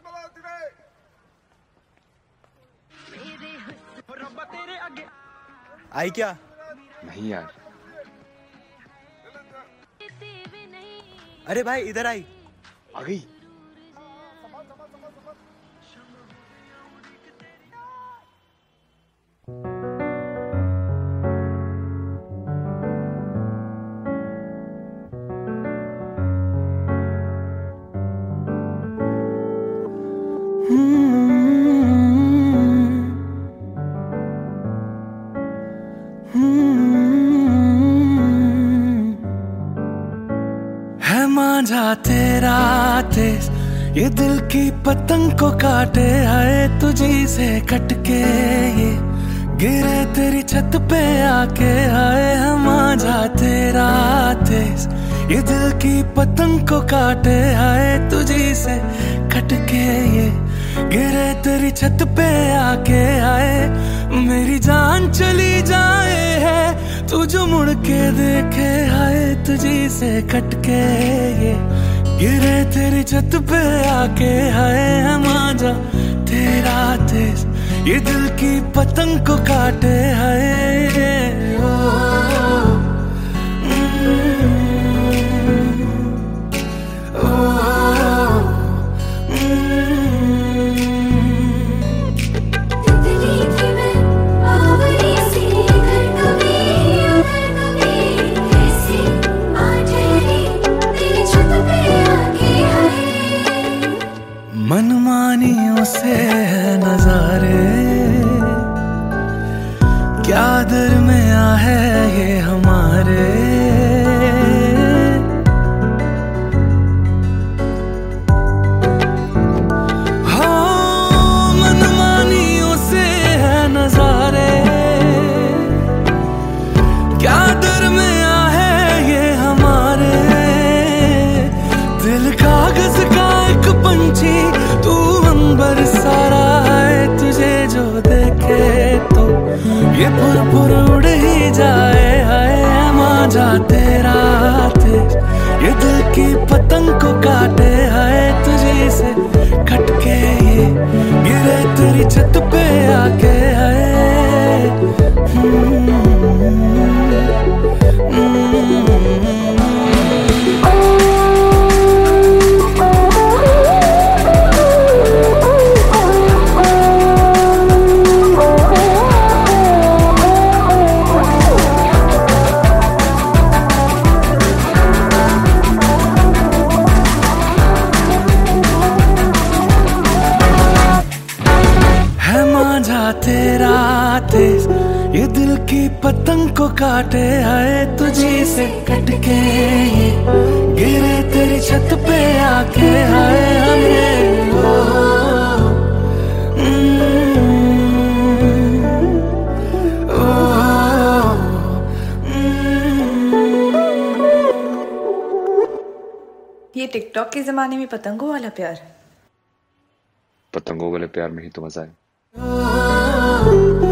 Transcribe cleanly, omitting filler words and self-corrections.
आई क्या? नहीं यार। अरे भाई इधर आई। आ गई। है मांझा तेरा तेज, ये दिल की पतंग को काटे, आए तुझी से कटके ये गिरे तेरी छत पे आके। आए है मांझा तेरा तेज, ये दिल की पतंग को काटे, आए तुझी से कटके ये गिरे तेरी छत पे आके। आए मेरी जान चली जाए है तू जो मुड़ के देखे, आए तुझी से कटके ये गिरे तेरी छत पे आके। आए है मांझा तेरा तेज, ये दिल की पतंग को काटे, आए मनमानियों से है नजारे, क्या दरमिया है ये हमारे। हो मनमानियों से है नजारे, क्या दरमिया है ये हमारे। दिल कागज का एक पंछी तू अंबर सारा है, तुझे जो देखे तो ये पुर उड़ ही जाए। है मांझा तेरा तेज, ये दिल की पतंग को काटे, है तुझे से कटके ये गिरे तेरी छत पे आके। तेरा तेज, ये दिल की पतंग को काटे, आए तुझी से कटके ये गिरे तेरी छत पे आके। आए हमें ये टिकटॉक के जमाने में पतंगों वाला प्यार। पतंगों वाले प्यार में ही तो मजा है।